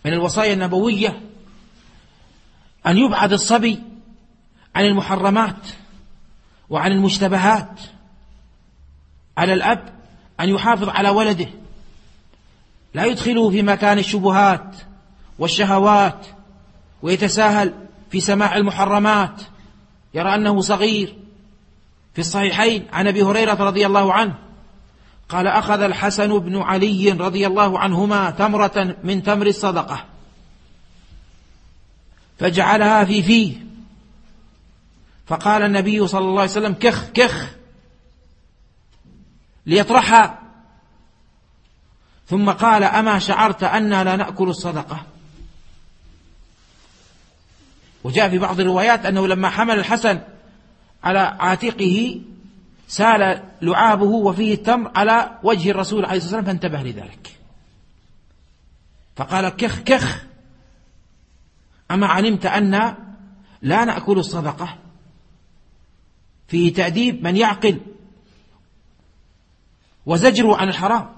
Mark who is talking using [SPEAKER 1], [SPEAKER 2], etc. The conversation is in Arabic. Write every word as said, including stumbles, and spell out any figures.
[SPEAKER 1] من الوصايا النبوية أن يبعد الصبي عن المحرمات وعن المشتبهات. على الأب أن يحافظ على ولده، لا يدخله في مكان الشبهات والشهوات ويتساهل في سماع المحرمات، يرى أنه صغير. في الصحيحين عن أبي هريرة رضي الله عنه قال: أخذ الحسن بن علي رضي الله عنهما تمرة من تمر الصدقة فجعلها في فيه، فقال النبي صلى الله عليه وسلم: كخ كخ، ليطرحها، ثم قال: أما شعرت أننا لا نأكل الصدقة؟ وجاء في بعض الروايات أنه لما حمل الحسن على عاتقه سال لعابه وفيه التمر على وجه الرسول عليه الصلاة والسلام فانتبه لذلك، فقال: كخ كخ، أما علمت أن لا نأكل الصدقة؟ فيه تأديب من يعقل وزجره عن الحرام.